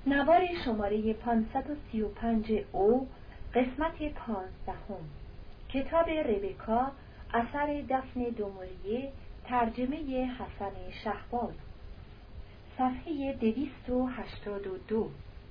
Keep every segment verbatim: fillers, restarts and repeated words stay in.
نوار شماره پانصد و سی و پنج او، قسمت پانزدهم، کتاب ربکا، اثر دفن دوموریه، ترجمه حسن شهباز، صفحه دویست و هشتاد و دو.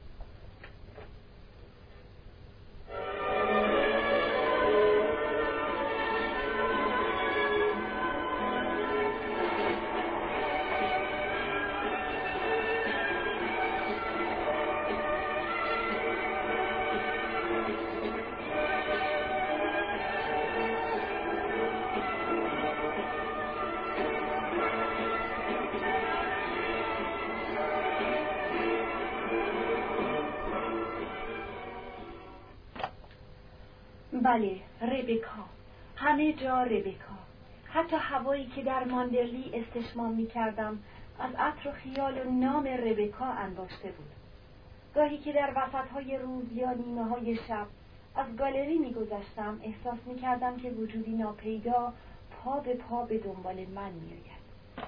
بله، ربکا، همه جا ربکا. حتی هوایی که در ماندرلی استشمام می کردم از عطر و خیال و نام ربکا انباشته بود. گاهی که در وسطهای روز یا نیمه های شب از گالری می گذشتم احساس می کردم که وجودی ناپیدا پا به پا به دنبال من می آید.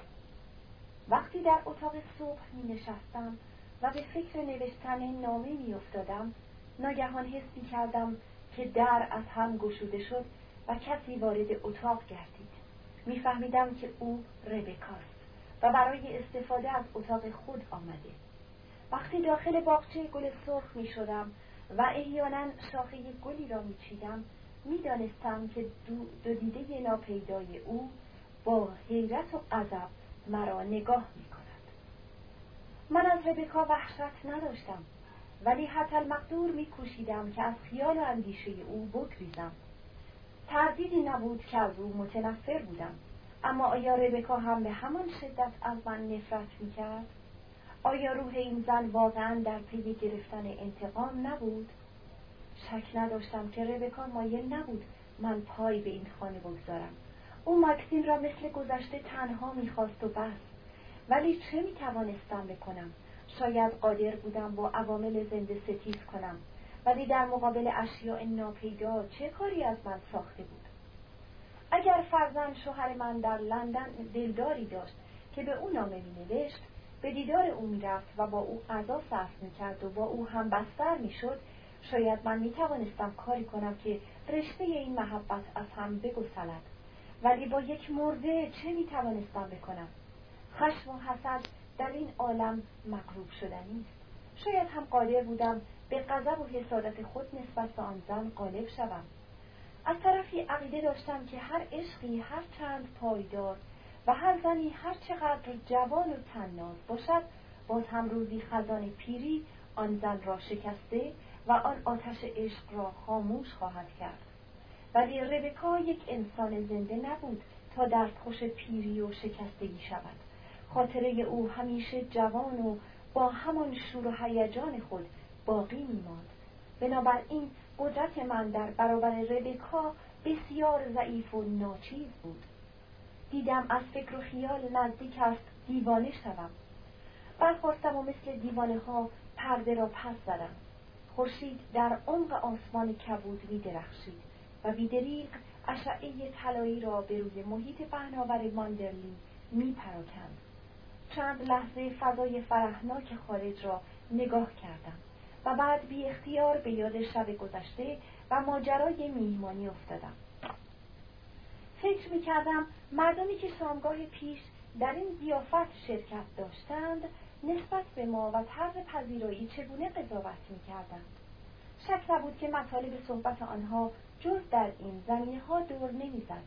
وقتی در اتاق صبح می نشستم و به فکر نوشتن نامه می افتادم، ناگهان حس می کردم که در از هم گشوده شد و کسی وارد اتاق گردید. میفهمیدم که او ربکاست و برای استفاده از اتاق خود آمده. وقتی داخل باغچه گل سرخ می شدم و احیانا شاخه گلی را می چیدم، می دانستم که دو, دو دیده ناپیدای او با حیرت و غضب مرا نگاه می کند. من از ربکا وحشت نداشتم، ولی حتی المقدور می کوشیدم که از خیال و اندیشه او بگریزم. تردیدی نبود که از او متنفر بودم، اما آیا ربکا هم به همان شدت از من نفرت می کرد؟ آیا روح این زن واقعا در پی گرفتن انتقام نبود؟ شک نداشتم که ربکا مایل نبود من پای به این خانه بگذارم. او ماکسین را مثل گذشته تنها می خواست و بس. ولی چه می توانستم بکنم؟ شاید قادر بودم با عوامل زنده ستیز کنم، ولی در مقابل اشیاء ناپیدا چه کاری از من ساخته بود؟ اگر فرزند شوهر من در لندن دلداری داشت که به او نامه می نوشت، به دیدار او می رفت و با او غذا صرف می کرد و با او هم بستر می شد، شاید من می توانستم کاری کنم که رشته این محبت از هم بگسلد. ولی با یک مرده چه می توانستم بکنم؟ خشم و حسد در این عالم مغلوب شدنی است. شاید هم قادر بودم به غضب و حسادت خود نسبت به آن زن غالب شوم. از طرفی عقیده داشتم که هر عشقی هر چند پایدار و هر زنی هر چقدر جوان و طناز باشد، باز هم روزی خزان پیری آن زن را شکسته و آن آتش عشق را خاموش خواهد کرد. ولی ربکا یک انسان زنده نبود تا دردخوش پیری و شکستگی شود. خاطره او همیشه جوان و با همان شور و هیجان خود باقی می‌ماند. بنابراین قدرت من در برابر ربکا بسیار ضعیف و ناچیز بود. دیدم از فکر و خیال نزدیک است دیوانه شدم. برخاستم و مثل دیوانه ها پرده را پس زدم. خورشید در عمق آسمان کبود می درخشید و بیدریغ اشعه طلایی را به روی محیط پهناور ماندرلی می پراکند. چند لحظه فضای فرحناک خارج را نگاه کردم و بعد بی اختیار به یاد شب گذشته و ماجرای میهمانی افتادم. فکر می کردم مردمی که شامگاه پیش در این ضیافت شرکت داشتند نسبت به ما و طرز پذیرایی چگونه قضاوت می کردند. شک نبود که مطالب صحبت آنها جز در این زمینه ها دور نمی زد.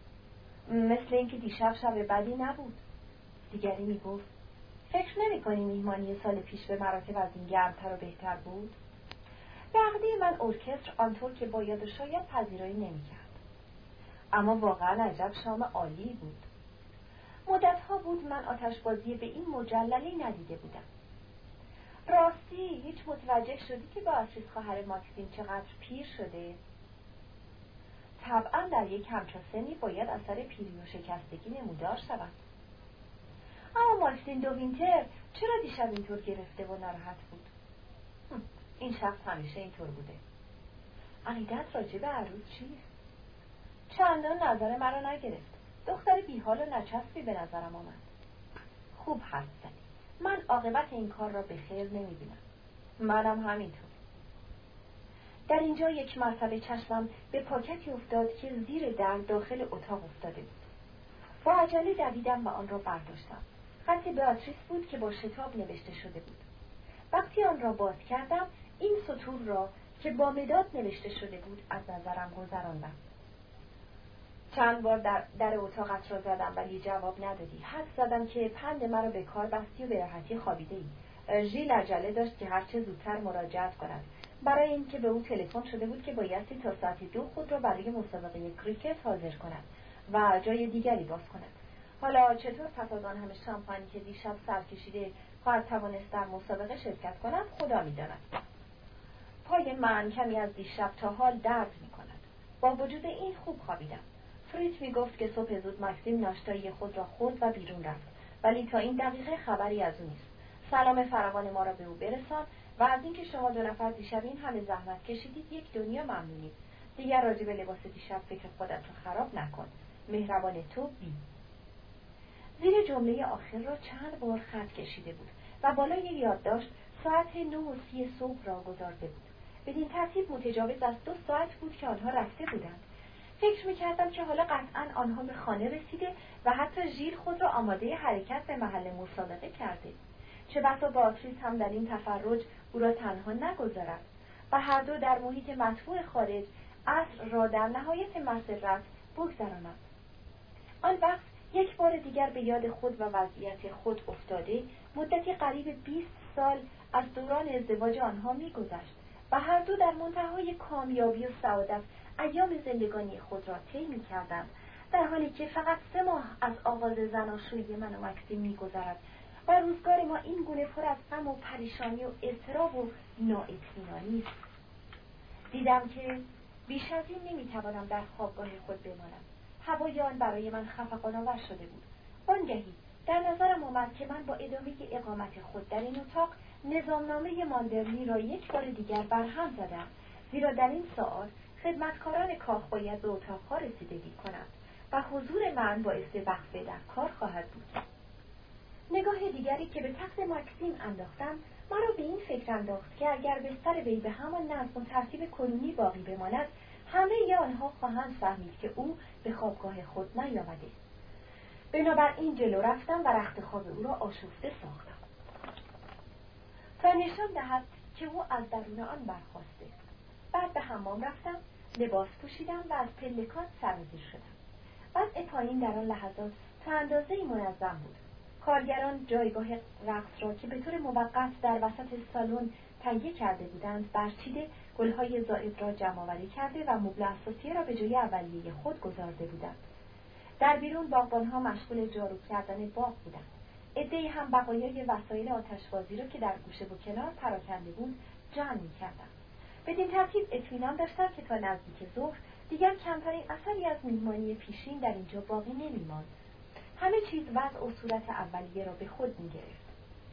مثل اینکه دیشب شب بدی نبود. دیگری می گفت فکر نمی کنی میهمانی سال پیش به مراتب از این گرمتر و بهتر بود؟ به عقیده من ارکستر آنطور که باید و شاید پذیرایی نمی کرد. اما واقعا عجب شام عالی بود. مدتها بود من آتشبازی به این مجللی ندیده بودم. راستی هیچ متوجه شدی که با عزیز خواهر ماکسیم چقدر پیر شده؟ طبعا در یک همچون سنی باید اثر پیری و شکستگی نمودار شود. اما ماکسیم دو وینتر چرا دیشب اینطور گرفته و ناراحت بود؟ این شخص همیشه اینطور بوده. عقیدت راجع به عروس چیست؟ چندان نظر مرا نگرفت. دختر بیحال و نچسبی به نظرم آمد. خوب حرف زدی. من عاقبت این کار را به خیر نمی بینم. منم همینطور. در اینجا یک مرتبه چشمم به پاکتی افتاد که زیر در داخل اتاق افتاده بود. با عجله دویدم و آن را برداشتم. خط بیاتریس بود که با شتاب نوشته شده بود. وقتی آن را باز کردم، این سطور را که با مداد نوشته شده بود از نظرم گذراندم. چند بار در, در اتاقت را زدم ولی جواب ندادی. حد زدم که پند مرا به کار بستی و به راحتی خوابیده ای. ژیل عجله داشت که هرچه زودتر مراجعت کند، برای اینکه به او تلفن شده بود که بایستی تا ساعت دو خود را برای مسابقه کریکت حاضر کند و جای دیگری باز کند. حالا چطور پس از آن همه شامپانی که دیشب سر کشیده خواهد توانست در مسابقه شرکت کند خدا می‌داند. پای من کمی از دیشب تا حال درد می‌کند. با وجود این خوب خوابیدم. فریت میگفت که صبح زود مکسیم ناشتایی خود را خورد و بیرون رفت، ولی تا این دقیقه خبری از او نیست. سلام فراوان ما را به او برسان و از اینکه شما دو نفر دیشب این همه زحمت کشیدید یک دنیا ممنونید. دیگر راجع به لباس دیشب فکر خودت را خراب نکن. مهربان تو بی. زیر جمله آخر را چند بار خط کشیده بود و بالای یادداشت ساعت نه و سی صبح را گذارده بود. بدین ترتیب متجاوز از دو ساعت بود که آنها رفته بودند. فکر می‌کردم که حالا قطعاً آنها به خانه رسیده و حتی ژیل خود را آماده حرکت به محل مسابقه کرده. چه بسا بیاتریس هم در این تفرج او را تنها نگذارد و هر دو در محیط مطبوع خارج عصر را در نهایت مسرت بگذرانند. آن وقت یک بار دیگر به یاد خود و وضعیت خود افتاده، مدتی قریب بیست سال از دوران ازدواج آنها می‌گذشت و هر دو در منتهای کامیابی و سعادت ایام زندگانی خود را طی می‌کردند، در حالی که فقط سه ماه از آغاز زناشویی من و مکسیم می‌گذرد و روزگار ما این گونه پر از غم و پریشانی و اضطراب و نااطمینانی است. دیدم که بیش از این نمی‌توانم در خوابگاه خود بمانم. هوای آن برای من خفقان‌آور شده بود. آنگهی در نظرم آمد که من با ادامه اقامت خود در این اتاق نظامنامه ماندرلی را یک بار دیگر برهم زدم، زیرا در این ساعت خدمتکاران کاخ باید به اتاقها رسیدگی کنند و حضور من باعث وقفه در کار خواهد بود. نگاه دیگری که به تخت مکسیم انداختم مرا به این فکر انداخت که اگر بستر وی به همان نظم و ترتیب کنونی باقی بماند، همه ی آنها خواهند فهمید که او به خوابگاه خود نیامده. بنابراین جلو رفتم و رخت خواب او را آشفته ساختم تا نشان دهد که او از درون آن برخاسته. بعد به حمام رفتم، لباس پوشیدم و از پلکان سرازیر شدم. وضع پایین در آن لحظات تا اندازه‌ای منظم بود. کارگران جایگاه رقص را که به طور موقت در وسط سالن تهیه کرده بودند برچیده، گلهای زائد را جمع‌آوری کرده و مبل اساسیه را به جای اولیه خود گذارده بودند. در بیرون باغبان‌ها مشغول جارو کردن باغ بودند. عده‌ای هم بقایای وسایل آتشبازی را که در گوشه و کنار پراکنده بود جمع می‌کردند. بدین ترتیب اطمینان داشتم که تا نزدیک ظهر دیگر کمترین اثری از میهمانی پیشین در اینجا باقی نمی‌ماند. همه چیز وضع و صورت اولیه را به خود می‌گرفت.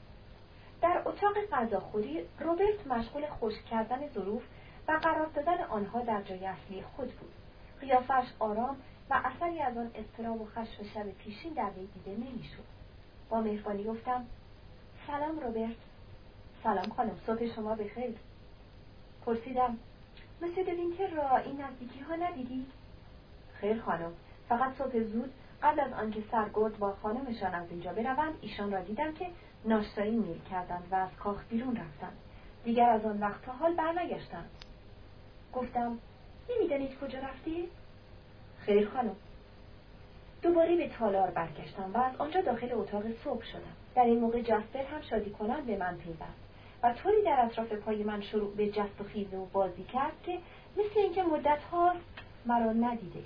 در اتاق غذاخوری روبرت مشغول خشک کردن ظروف و قرار دادن آنها در جای اصلی خود بود. قیافش آرام و اثری از آن اضطراب و خشم شب پیشین در وی دیده نمی‌شد. با مهربانی گفتم: سلام روبرت. سلام خانم، صبح شما بخیر. پرسیدم: مسیو دوینتر را این نزدیکی ها ندیدی؟ خیر خانم، فقط صبح زود قبل از آنکه سرگرد با خانمشان از اینجا بروند ایشان را دیدم که ناشتایی میل کردند و از کاخ بیرون رفتند. دیگر از آن وقت تا حال برنگشتند. گفتم: نمیدانید کجا رفتی؟ خیر خانم. دوباره به تالار برگشتم و از آنجا داخل اتاق صبح شدم. در این موقع جاسپر هم شادی کنان به من پیوست و طوری در اطراف پای من شروع به جست و خیزه و بازی کرد که مثل اینکه مدت ها مرا ندیده.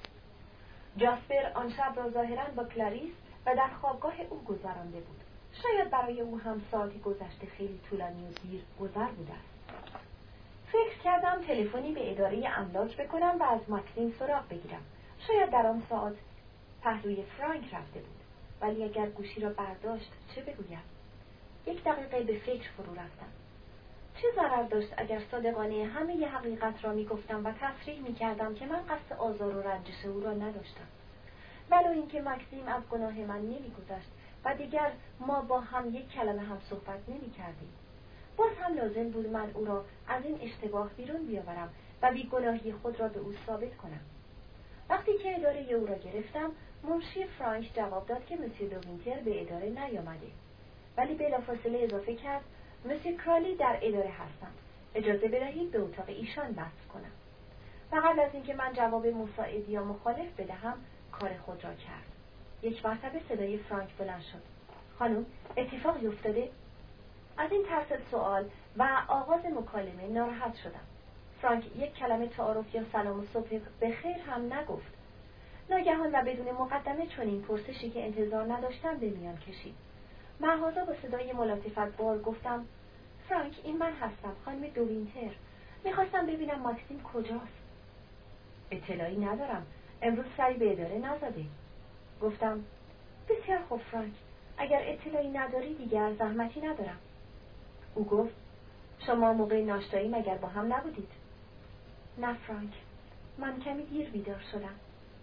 جاسپر آن شب را ظاهراً با کلاریس و در خوابگاه او گذرانده بود. شاید برای او هم ساعتی گذشته خیلی طولانی و دیر گذر بوده است. فکر کردم تلفنی به اداره املاک بکنم و از مکسیم سراغ بگیرم. شاید در آن ساعت پهلوی فرانک رفته بود، ولی اگر گوشی را برداشت چه بگویم؟ یک دقیقه به فکر فرو رفتم. چه ضرر داشت اگر صادقانه همه ی حقیقت را می گفتم و تصریح می کردم که من قصد آزار و رنجش او را نداشتم، ولو اینکه مکسیم از گناه من نمی گذشت و دیگر ما با هم یک کلمه هم صحبت نمی کردیم. باز هم لازم بود من او را از این اشتباه بیرون بیاورم و بیگناهی خود را به او ثابت کنم. وقتی که اداره او را گرفتم، منشی فرانک جواب داد که مسیو دووینتر به اداره نیامده، ولی بلافاصله اضافه کرد مسیو کرالی در اداره هستند، اجازه بدهید به اتاق ایشان بحث کنم. و قبل از اینکه من جواب مساعد یا مخالف بدهم، کار خود را کرد. یک مرتبه صدای فرانک بلند شد: خانم، اتفاقی افتاده؟ از این طرز سوال و آغاز مکالمه ناراحت شدم. فرانک یک کلمه تعارف یا سلام و صبح بخیر هم نگفت. ناگهان و بدون مقدمه چنین پرسشی که انتظار نداشتم به میان کشید. مهازا با صدای ملاتفت بار گفتم: فرانک، این من هستم، خانم دووینتر. میخواستم ببینم ماکسیم کجاست. اطلاعی ندارم، امروز سری به اداره نزده. گفتم: بسیار خوب فرانک، اگر اطلاعی نداری دیگر زحمتی ندارم. او گفت: شما موقع ناشتایی مگر با هم نبودید؟ نه فرانک، من کمی دیر بیدار شدم.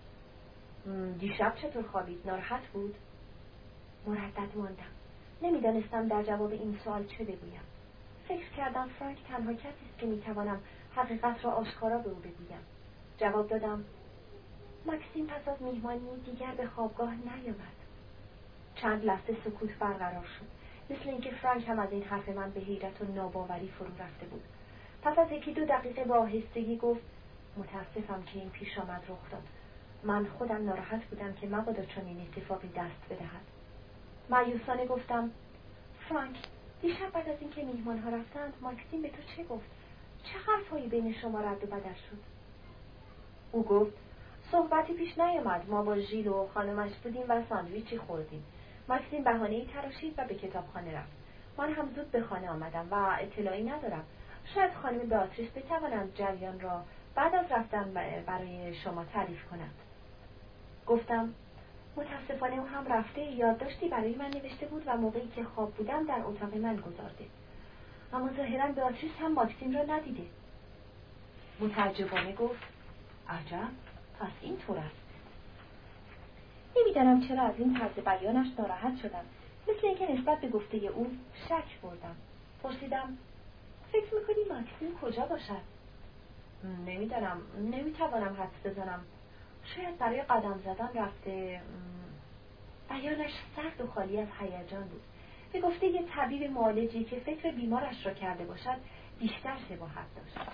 دیشب چطور خوابید؟ ناراحت بود؟ مردد ماندم. نمیدانستم در جواب این سوال چه بگویم. فکر کردم فرانک تنها کسی است که میتوانم حقیقت را آشکارا به او بگویم. جواب دادم: ماکسیم پس از میهمانی دیگر به خوابگاه نیامد. چند لحظه سکوت برقرار شد، مثل اینکه فرانک هم از این حرف من به حیرت و ناباوری فرو رفته بود. پس از یکی دو دقیقه با آهستگی گفت: متاسفم که این پیش آمد رخ داد. من خودم ناراحت بودم که مبادا چنین اتفاقی دست بدهد. مایوسانه گفتم: فرانک، دیشب بعد از اینکه میهمان‌ها رفتند ماکسیم به تو چه گفت؟ چه حرفایی بین شما رد و بدل شد؟ او گفت: صحبتی پیش نیامد. ما با ژیل و خانمش بودیم و ساندویچی خوردیم. ماکسیم بهانه‌ای تراشید و به کتابخانه رفت. من هم زود به خانه آمدم و اطلاعی ندارم. شاید خانم بیاتریس بتوانند جریان را بعد از رفتن برای شما تعریف کنند. گفتم: متاسفانه او هم رفته. یادداشتی برای من نوشته بود و موقعی که خواب بودم در اتاق من گذارده. اما ظاهراً بیاتریس هم ماکسیم را ندیده. متعجبانه گفت: عجب، پس این طور است. نمیدانم چرا از این طرز بیانش ناراحت شدم، مثل اینکه نسبت به گفته او شک بردم. پرسیدم: فکر میکنی ماکسیم کجا باشد؟ نمیدانم، نمیتوانم حدس بزنم. شاید برای قدم زدن رفته. بیانش سرد و خالی از هیجان بود. به گفته یه طبیب معالجی که فکر بیمارش را کرده باشد بیشتر شباهت داشت.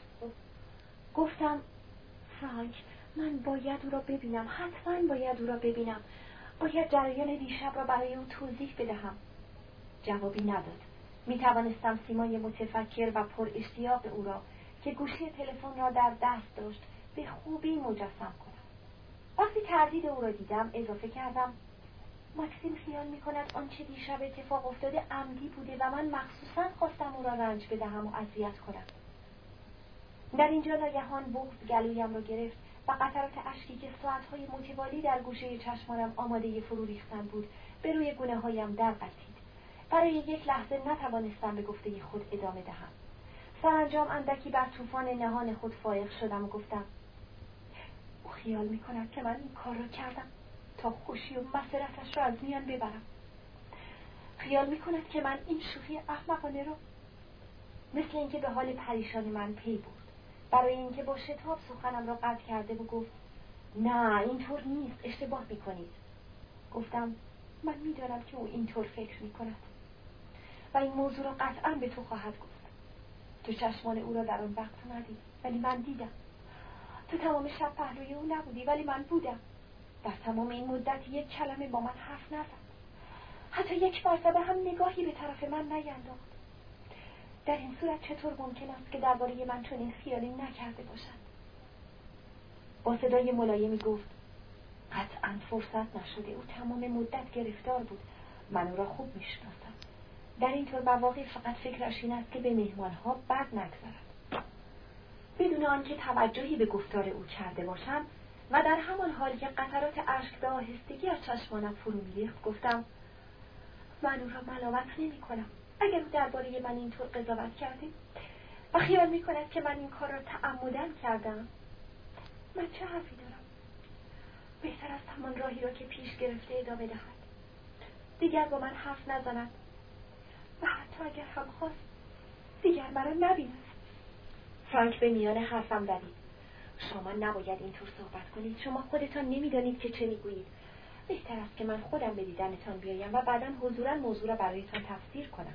گفتم: فرانک، من باید او را ببینم، حتما باید او را ببینم. باید جریان دیشب را برای او توضیح بدهم. جوابی نداد. می توانستم سیمای متفکر و پر اشتیاق او را که گوشی تلفن را در دست داشت به خوبی مجسم کنم. وقتی تردید او را دیدم اضافه کردم: ماکسیم خیال می کند آنچه دیشب اتفاق افتاده عمدی بوده و من مخصوصاً خواستم او را رنج بدهم و اذیت کنم. در اینجا ناگهان بغض گلویم را گرفت و قطرات اشکی که ساعتهای متوالی در گوشه چشمانم آماده فرو ریختن بود به روی گونه هایم در قلتید. برای یک لحظه نتوانستم به گفته خود ادامه دهم. سرانجام اندکی بر طوفان نهان خود فائق شدم و گفتم: او خیال می کند که من این کار را کردم تا خوشی و مسرتش را از میان ببرم. خیال می کند که من این شوخی احمقانه را. مثل اینکه به حال پریشان من پی برد. برای اینکه با شتاب سخنم را قطع کرده و گفت: نه، اینطور نیست، اشتباه می کنید. گفتم: من می دانم که او اینطور فکر می کند و این موضوع را قطعا به تو خواهد گفت. تو چشمان او را در آن وقت ندید، ولی من دیدم. تو تمام شب پهلوی او نبودی، ولی من بودم. در تمام این مدت یک کلمه با من حرف نزد. حتی یک مرتبه هم نگاهی به طرف من نینداخت. در این صورت چطور ممکن است که درباره من چنین خیالی نکرده باشد؟ با صدای ملایمی گفت: قطعاً فرصت نشده. او تمام مدت گرفتار بود. من او را خوب میشناسم. در این طور مواقع فقط فکرش این است که به مهمانها بد نگذرد. بدون آنکه توجهی به گفتار او کرده باشم و در همان حال که قطرات اشک به آهستگی از چشمانم فرو می‌ریخت گفتم: من او را ملامت نمی کنم. اگر او درباره من اینطور قضاوت کرده و خیال می کند که من این کار را تعمداً کردم، من چه حرفی دارم؟ بهتر است همان راهی را که پیش گرفته ادامه دهد. دیگر با من حرف نزند و حتی اگر هم خواست دیگر مرا نبیند. فرانک به میان حرفم دوید. شما نباید اینطور صحبت کنید. شما خودتان نمیدانید که چه میگویید. بهتر است که من خودم به دیدنتان بیایم و بعداً حضوراً موضوع را برایتان تفسیر کنم.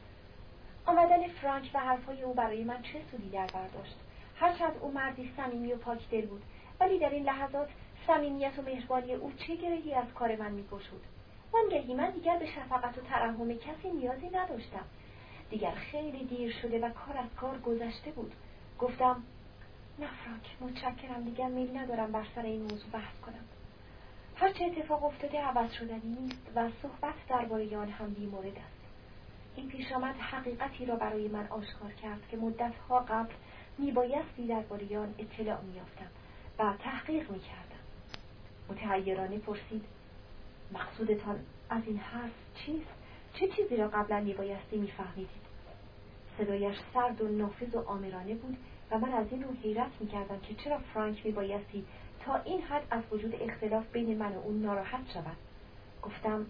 آمدن فرانک و حرفهای او برای من چه سودی در بر داشت؟ هرچند او مردی صمیمی و پاک دل بود، ولی در این لحظات صمیمیت و مهربانی او چه گرهی از کار من می‌گشود. وانگهی من دیگر به شفقت و ترحم کسی نیازی نداشتم. دیگر خیلی دیر شده و کار از کار گذشته بود. گفتم: نه فرانک، متشکرم، دیگر میل ندارم بر سر این موضوع بحث کنم. هرچه اتفاق افتاده عوض شدنی نیست و صحبت درباره آن هم بی‌مورد است. این پیش آمد حقیقتی را برای من آشکار کرد که مدت‌ها قبل میبایستی درباره آن اطلاع می‌یافتم و تحقیق می‌کردم. متحیرانه پرسید: مقصودتان از این حرف چیست؟ چه چیزی را قبلا میبایستی میفهمیدید؟ صدایش سرد و نافذ و آمرانه بود و من از این رو حیرت میکردم که چرا فرانک میبایستی تا این حد از وجود اختلاف بین من و اون ناراحت شود. گفتم: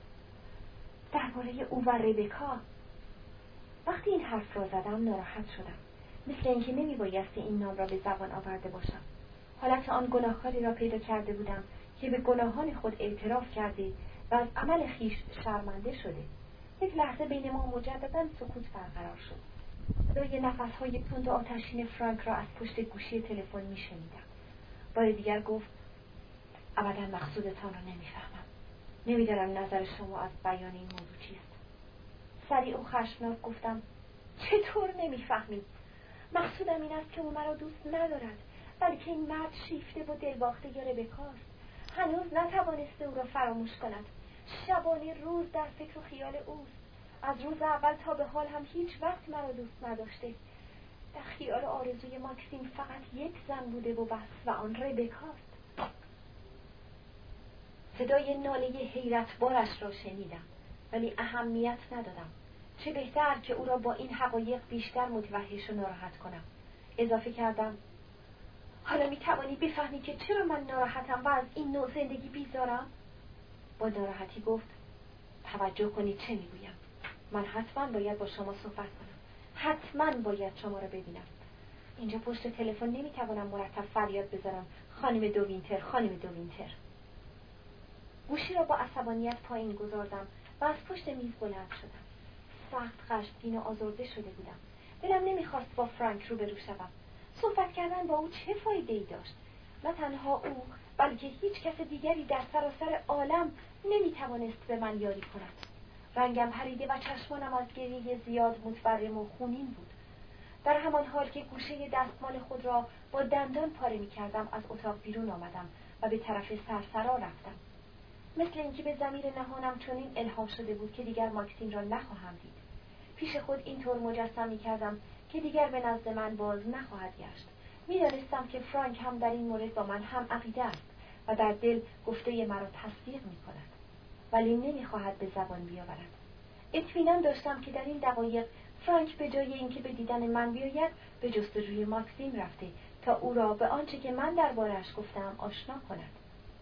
درباره او و ربکا. وقتی این حرف را زدم ناراحت شدم، مثل اینکه نمیبایستی این نام را به زبان آورده باشم. حالت آن گناهکاری را پیدا کرده بودم که به گناهان خود اعتراف کرده و از عمل خیش شرمنده شده. یک لحظه بین ما مجددا سکوت برقرار شد. صدای نفس‌های تند و آتشین فرانک را از پشت گوشی تلفن میشنیدم. بار دیگر گفت: ابدا مقصودتان را نمیفهمم. نمیدانم نظر شما از بیان این موضوع چیست. سریع و خشمناک گفتم: چطور نمیفهمی؟ مقصودم این است که او مرا دوست ندارد، بلکه این مرد شیفته و دلباخته یا ربکاست. هنوز نتوانسته او را فراموش کند. شبانه روز در فکر و خیال اوست. از روز اول تا به حال هم هیچ وقت مرا دوست نداشته. در خیال آرزوی ماکسیم فقط یک زن بوده و بس، و آن ربکاست. صدای ناله حیرت بارش را شنیدم، ولی اهمیت ندادم. چه بهتر که او را با این حقایق بیشتر متوحش و ناراحت کنم. اضافه کردم: حالا می توانی بفهمی که چرا من ناراحتم و از این نوع زندگی بیزارم؟ با ناراحتی گفت: توجه کنید چه میگویم. من حتما باید با شما صحبت کنم. حتما باید شما را ببینم. اینجا پشت تلفن نمیتوانم مرتب فریاد بزنم: خانم دو وینتر، خانم دو وینتر. گوشی را با عصبانیت پایین گذاردم و از پشت میز بلند شدم. سخت خشمگین و آزرده شده بودم. دلم نمیخواست با فرانک روبرو شوم. صحبت کردن با او چه فایده‌ای داشت؟ نه تنها او، بلکه هیچ کس دیگری در سراسر عالم نمیتوانست به من یاری کند. رنگم پریده و چشمانم از گریه زیاد متورم و خونین بود. در همان حال که گوشه دستمال خود را با دندان پاره می‌کردم از اتاق بیرون آمدم و به طرف سرسرا رفتم. مثل اینکه به ضمیر نهانم چنین الهام شده بود که دیگر ماکسیم را نخواهم دید. پیش خود اینطور مجسم می‌کردم که دیگر به نزد من باز نخواهد گشت. می‌دانستم که فرانک هم در این مورد با من هم عقیده است و در دل گفته مرا تصدیق می‌کند، ولی نمی‌خواهد به زبان بیاورد. اطمینان داشتم که در این دقایق فرانک به جای اینکه به دیدن من بیاید به جستجوی ماکسیم رفته تا او را به آنچه که من درباره‌اش گفتم آشنا کند.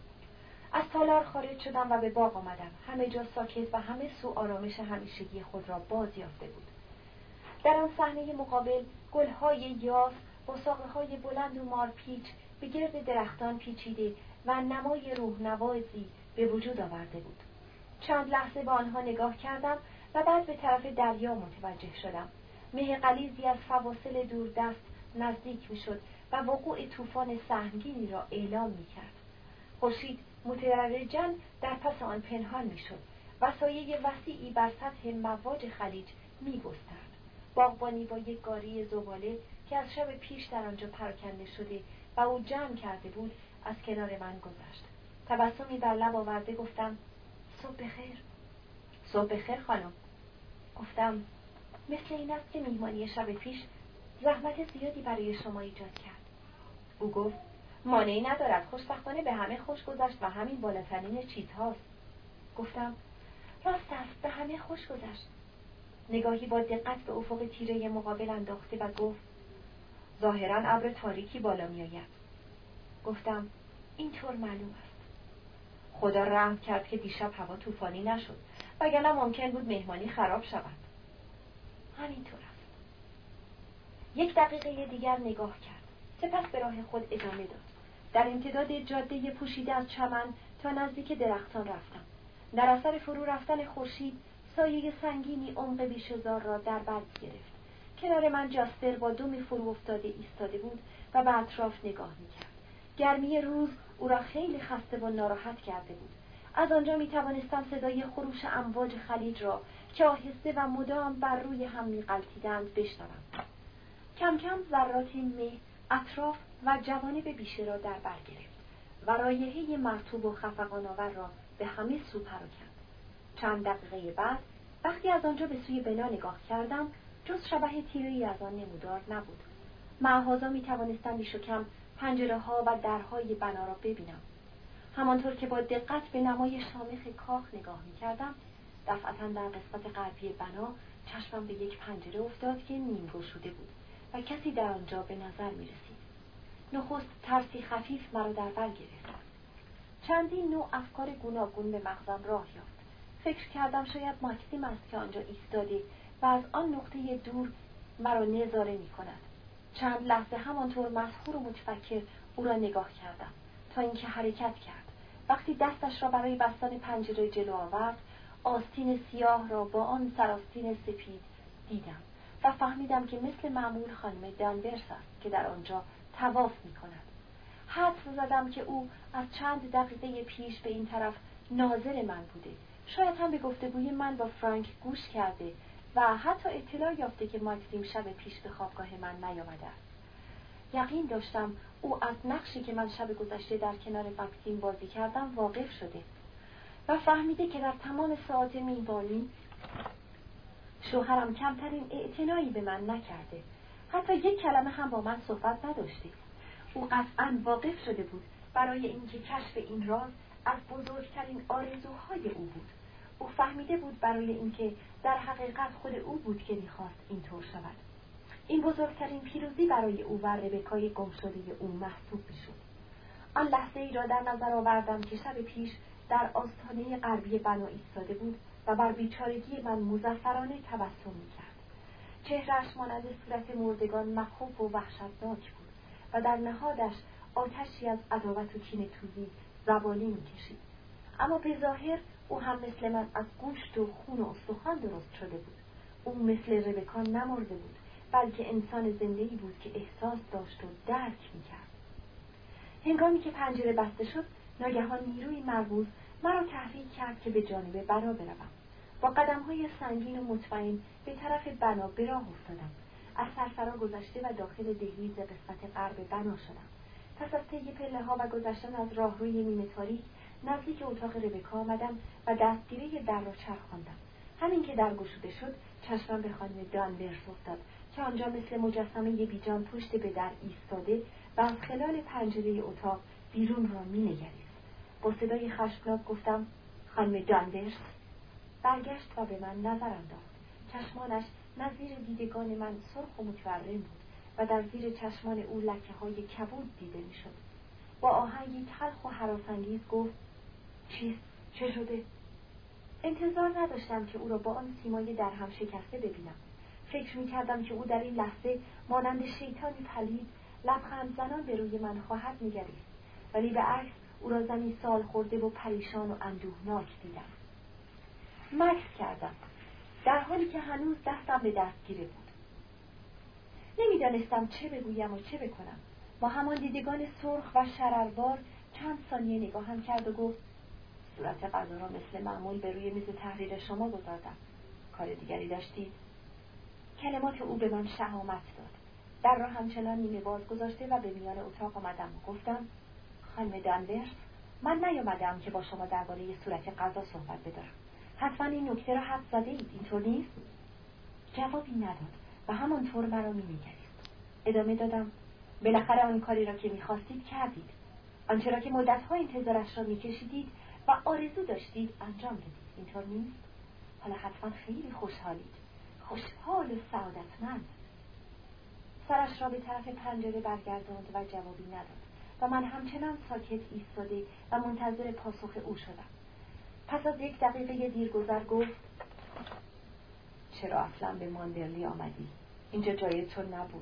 از تالار خارج شدم و به باغ آمدم. همه جا ساکت و همه سو آرامش همیشگی خود را باز یافته بود. در آن صحنه مقابل گل‌های یاس با ساقه‌های بلند و مارپیچ به گرد درختان پیچیده و نمای روح‌نوازی به وجود آورده بود. چند لحظه به آنها نگاه کردم و بعد به طرف دریا متوجه شدم. مه غلیظی از فواصل دوردست نزدیک می‌شد و وقوع طوفان سهمگینی را اعلام می‌کرد. خورشید متدرجاً در پس آن پنهان می‌شد و سایه وسیعی بر سطح مواج خلیج می‌گسترد. باغبانی با یک گاری زباله که از شب پیش در آنجا پراکنده شده و او جمع کرده بود از کنار من گذشت. تبسمی بر لب آورده گفتم: صبح بخیر. صبح بخیر خانم. گفتم: مثل این است که میهمانی شب پیش زحمت زیادی برای شما ایجاد کرد. او گفت: مانعی ندارد، خوشبختانه به همه خوش گذشت و همین بالاترین چیزهاست. گفتم: راست است، به همه خوش گذشت. نگاهی با دقت به افق تیره مقابل انداخته و گفت: ظاهراً ابر تاریکی بالا می آید. گفتم: اینطور معلوم است. خدا رحم کرد که دیشب هوا طوفانی نشد، وگرنه ممکن بود مهمانی خراب شود. همینطور است. یک دقیقه دیگر نگاه کرد، سپس به راه خود ادامه داد. در امتداد جاده پوشیده از چمن تا نزدیک درختان رفتم. در اثر فرو رفتن خورشید سایه سنگینی عمق بیش‌هزار را در بر گرفت. کنار من جاسپر با دم فرو افتاده ایستاده بود و به اطراف نگاه می‌کرد. گرمی روز او را خیلی خسته و ناراحت کرده بود. از آنجا می توانستم صدای خروش امواج خلیج را که آهسته و مدام بر روی هم می غلطیدند بشنوم. کم کم ذراتی مه اطراف و جوانب بیشه را در بر گرفت و رایحه مرطوب و خفقان‌آور را به همه سو پراکند. چند دقیقه بعد وقتی از آنجا به سوی بنا نگاه کردم جز شبح تیره‌ای از آن نمودار نبود. معهازا می توانستم بیش و کم پنجره ها و درهای بنا را ببینم. همانطور که با دقت به نمای شامخ کاخ نگاه می کردم، دفعتاً در قسمت غربی بنا چشمم به یک پنجره افتاد که نیم گشوده بود و کسی در آنجا به نظر می رسید. نخست ترسی خفیف مرا در بر گرفت. چندین نوع افکار گوناگون به مغزم راه یافت. فکر کردم شاید ماکسیم است که آنجا ایستاده و از آن نقطه دور مرا نظاره می کند. چند لحظه همانطور مسحور و متفکر او را نگاه کردم تا اینکه حرکت کرد. وقتی دستش را برای بستن پنجره جلو آورد، آستین سیاه را با آن سراستین سپید دیدم و فهمیدم که مثل معمول خانم دانورس است که در آنجا طواف می کند. حدس زدم که او از چند دقیقه پیش به این طرف ناظر من بوده. شاید هم به گفتگوی من با فرانک گوش کرده و حتی اطلاع یافته که ماکسیم شب پیش به خوابگاه من نیامده است. یقین داشتم او از نقشی که من شب گذشته در کنار ماکسیم بازی کردم واقف شده و فهمیده که در تمام ساعات میهمانی شوهرم کمترین اعتنایی به من نکرده. حتی یک کلمه هم با من صحبت نداشته. او قطعاً واقف شده بود برای اینکه کشف این راز از بزرگترین آرزوهای او بود. او فهمیده بود برای اینکه در حقیقت خود او بود که می‌خواست اینطور شود. این بزرگترین پیروزی برای او و ربکای گمشده او محسوب می‌شد. آن لحظه ای را در نظر آوردم که شب پیش در آستانه غربی بنا ایستاده بود و بر بیچارگی من مظفرانه تبسم می‌کرد. چهره‌اش مانند صورت مردگان مخوف و وحشتناک بود و در نهادش آتشی از عداوت و کینه‌توزی زبانه می‌کشید. اما به ظاهر او هم مثل من از گوشت و خون و استخوان درست شده بود. او مثل ربکا نمرده بود، بلکه انسان زنده‌ای بود که احساس داشت و درک می‌کرد. هنگامی که پنجره بسته شد، ناگهان نیروی مرموز مرا تحریک کرد که به جانب بنا بروم. با قدم‌های سنگین و مطمئن به طرف بنا به راه افتادم. از سرسرا گذشته و داخل دهلیز قسمت غرب بنا شدم. پس از طی پله‌ها و گذشتن از راهروی نیمه تاریک نزدیک اتاق ربکا آمدم و دستگیره در را چرخاندم. همین که در گشوده شد، چشمم به خانم دانورس افتاد که آنجا مثل مجسمه بیجان پشت به در ایستاده و از خلال پنجره اتاق بیرون را می‌نگریست. با صدای خشمناک گفتم: خانم دانورس. برگشت و به من نظر انداخت. چشمانش نظیر دیدگان من سرخ و متورم بود و در زیر چشمان او لکه‌های کبود دیده می‌شد. با آهنگی تلخ و هراس‌انگیز گفت: چیست؟ چه شده؟ انتظار نداشتم که او را با آن سیمای در هم شکسته ببینم. فکر می‌کردم که او در این لحظه مانند شیطانی پلید لبخند زنان به روی من خواهد نگریست، ولی به عکس او را زنی سال خورده و پریشان و اندوهناک دیدم. مکث کردم در حالی که هنوز دستم به دستگیره بود. نمی‌دانستم چه بگویم و چه بکنم. با همان دیدگان سرخ و شرربار چند ثانیه نگاهم کرد و گفت: صورت غذا را مثل معمول به روی میز تحریر شما گذاشتم. کار دیگری داشتید؟ کلمات او به من شهامت داد. در را همچنان نیمه باز گذاشته و به میان اتاق آمدم و گفتم: خانم دانورس، من نیامدم که با شما درباره صورت غذا صحبت بدارم. حتما این نکته را حدس زده اید، اینطور نیست؟ جوابی نداد و همانطور مرا می‌نگریست. ادامه دادم: بالاخره آن کاری را که می‌خواستید کردید. آنچه را که مدت‌ها انتظارش را می‌کشیدید و آرزو داشتید انجام دادید، اینطور نیست؟ حالا حتما خیلی خوشحالید، خوشحال و سعادتمند. سرش را به طرف پنجره برگرداند و جوابی نداد و من همچنان ساکت ایستاده و منتظر پاسخ او شدم. پس از یک دقیقه دیرگذر گفت: چرا اصلا به ماندرلی آمدی؟ اینجا جای تو نبود.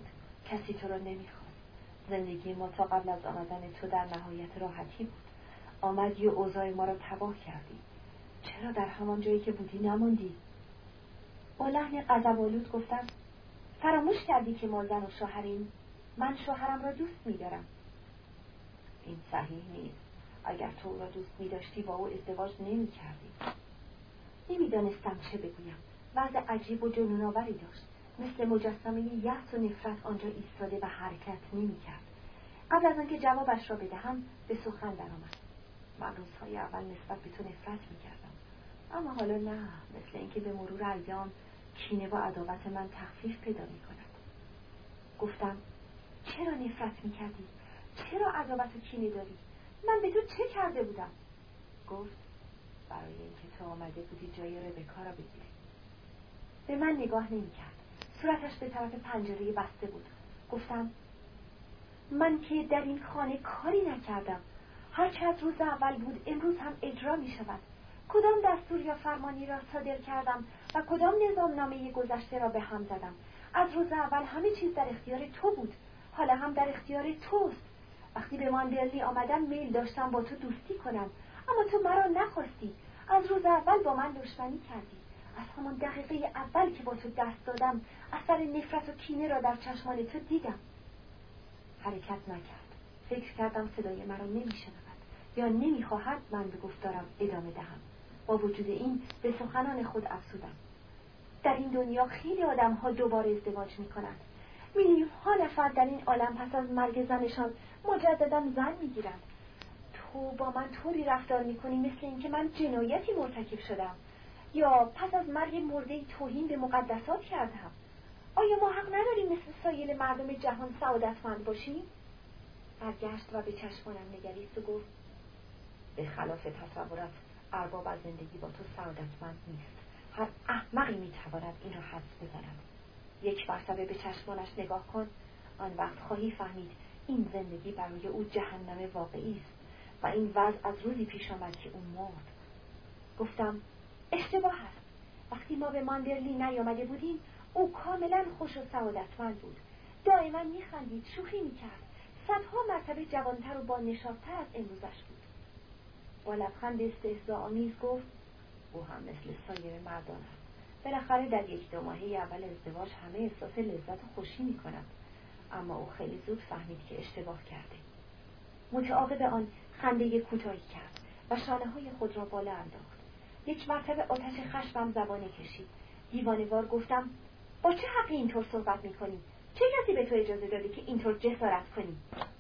کسی تو رو نمیخواست. زندگی ما تا قبل از آمدن تو در نهایت راحتی بود. آمدی و اوضاع ما را تباه کردی. چرا در همان جایی که بودی نماندی؟ با لحن غضب‌آلود گفتم فراموش کردی که ما زن و شوهریم؟ من شوهرم را دوست می‌دارم. این صحیح نیست. اگر تو او را دوست می‌داشتی با او ازدواج نمی‌کردی. نمی‌دانستم چه بگویم. وضع عجیب و جنون‌آوری داشت. مثل مجسمه یأس و نفرت آنجا ایستاده و حرکت نمی‌کرد. قبل از آنکه جوابش را بدهم به سخن درآمد. من روزهای اول نسبت به تو نفرت می‌کردم، اما حالا نه. مثل اینکه به مرور ایام کینه و عداوت من تخفیف پیدا می‌کند. گفتم چرا نفرت می‌کردی؟ چرا عداوت و کینه داری؟ من به تو چه کرده بودم؟ گفت برای اینکه تو آمده بودی جای ربکا را بگیری. به من نگاه نمی‌کرد. صورتش به طرف پنجره بسته بود. گفتم من که در این خانه کاری نکردم. هرچه از روز اول بود امروز هم اجرا می شود. کدام دستور یا فرمانی را صادر کردم و کدام نظام نامه گذشته را به هم زدم؟ از روز اول همه چیز در اختیار تو بود، حالا هم در اختیار توست. وقتی به ماندرلی آمدم میل داشتم با تو دوستی کنم، اما تو مرا نخواستی. از روز اول با من دشمنی کردی. از همان دقیقه اول که با تو دست دادم اثر نفرت و کینه را در چشمان تو دیدم. حرکت نکرد. فکر کردم صدای مرا نمیشنود یا نمیخواهد من به گفتارم ادامه دهم. با وجود این به سخنان خود افزودم. در این دنیا خیلی آدم ها دوباره ازدواج میکنند. میلیون ها نفر در این عالم پس از مرگ زنشان مجددا زن میگیرند. تو با من طوری رفتار میکنی مثل اینکه من جنایتی مرتکب شدم یا پس از مرگ مرده توهین به مقدسات کردم. آیا ما حق نداریم مثل سایر مردم جهان سعادتمند باشیم؟ برگشت و به چشمانم نگریست و گفت به خلاف تصورت ارباب از زندگی با تو سعادتمند نیست. هر احمقی میتواند این را حدس بزند. یک مرتبه به چشمانش نگاه کن، آن وقت خواهی فهمید این زندگی برای او جهنم واقعی است و این وضع از روزی پیش آمد که او مرد. گفتم اشتباه است. وقتی ما به ماندرلی نیامده بودیم او کاملا خوش و سعادتمند بود. دائما میخندید، شوخی میکرد. صدها مرتبه جوانتر و با نشاط‌تر از امروزش بود. با لبخند استهزاء‌آمیز گفت او هم مثل سایر مردان است. بالاخره در یک دو ماهه اول ازدواج همه احساس لذت و خوشی می‌کنند، اما او خیلی زود فهمید که اشتباه کرده. متعاقب آن خنده کوتاهی کرد و شانه‌های خود را بالا انداخت. یک مرتبه آتش خشمم زبانه کشید. دیوانه‌وار گفتم با چه حقی اینطور صحبت می‌کنی؟ چه کسی به تو اجازه داده که اینطور جسارت کنی؟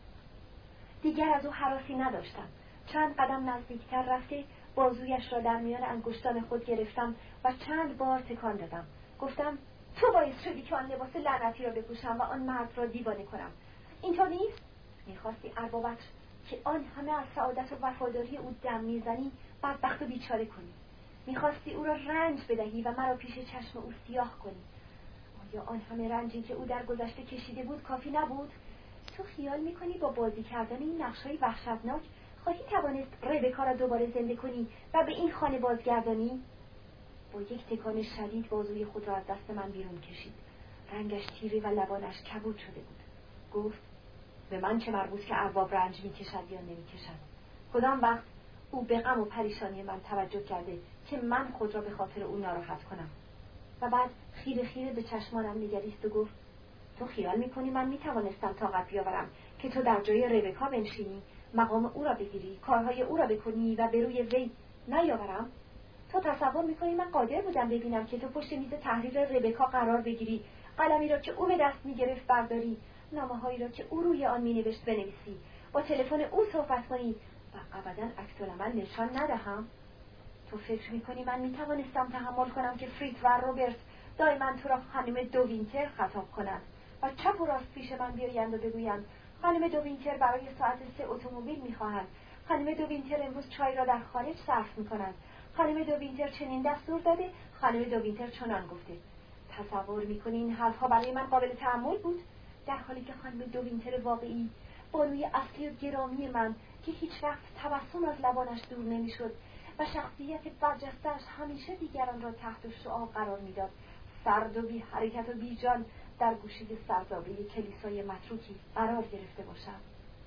دیگر از او هراسی نداشتم. چند قدم نزدیکتر رفته بازویش را در میان انگشتان خود گرفتم و چند بار تکان دادم. گفتم تو باعث شدی که آن لباس لعنتی را بپوشم و آن مرد را دیوانه کنم. اینطور نیست؟ میخواستی اربابت که آن همه از سعادت و وفاداری او دم میزنی بدبخت و بیچاره کنی. میخواستی او را رنج بدهی و مرا پیش چشم او سیاه کنی. آیا آن همه رنجی که او در گذشته کشیده بود کافی نبود؟ تو خیال میکنی با بازی کردن این نقش‌های وحشتناک خواهی توانست ربکا را دوباره زنده کنی و به این خانه بازگردانی؟ با یک تکان شدید بازوی خود را از دست من بیرون کشید. رنگش تیره و لبانش کبود شده بود. گفت به من چه مربوط که ارباب رنج میکشد یا نمیکشد؟ کدام وقت او به غم و پریشانی من توجه کرده که من خود را به خاطر او ناراحت کنم؟ و بعد خیره خیره به چشمانم نگریست و گفت تو خیال میکنی من میتوانستم طاقت بیاورم که تو در جای ربکا بنشینی، مقام او را بگیری، کارهای او را بکنی و به روی وی نیاورم؟ تو تصور میکنی من قادر بودم ببینم که تو پشت میز تحریر ربکا قرار بگیری، قلمی را که او به دست میگرفت برداری، نامه‌هایی را که او روی آن مینوشت بنویسی، با تلفن او صحبت کنی و ابداً عکس‌العمل نشان ندهم؟ تو فکر میکنی من میتوانستم تحمل کنم که فریت و روبرت دائما تو را خانم دو وینتر خطاب کنند و چپ و راست پیش من بیایند و بگویند خانم دو وینتر برای ساعت سه اتومبیل میخواهند، خانم دو وینتر امروز چای را در خارج صرف میکنند، خانم دو وینتر چنین دستور داده، خانم دو وینتر چنان گفته. تصور میکنی این حرفها برای من قابل تحمل بود؟ در حالی که خانم دو وینتر واقعی، بانوی اصلی و گرامی من که هیچ وقت تبسم از لبانش دور نمیشد و شخصیت برجسته‌اش همیشه دیگران را تحت شعاع قرار میداد، سرد و بی حرکت و بی جان در گوشه سردابه کلیسای متروکی قرار گرفته باشم.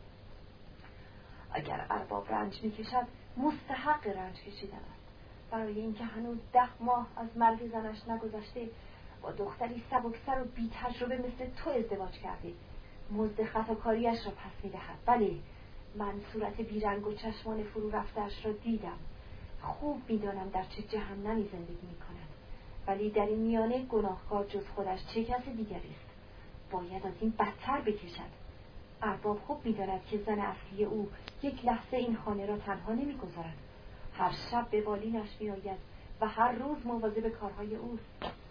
اگر ارباب رنج میکشد مستحق رنج کشیدن است، برای اینکه هنوز ده ماه از مرگ زنش نگذشته با دختری سبکسر و بی تجربه مثل تو ازدواج کرده، مزد خطاکاریش را پس میدهد. بله، من صورت بیرنگ و چشمان فرو رفته‌اش را دیدم. خوب میدانم در چه جهنمی زندگی میکند، ولی در این میانه گناهکار جز خودش چه کس دیگری است؟ باید از این بدتر بکشد. ارباب خوب میداند که زن اصلی او یک لحظه این خانه را تنها نمیگذارد. هر شب به بالینش میآید و هر روز مواظب کارهای اوست.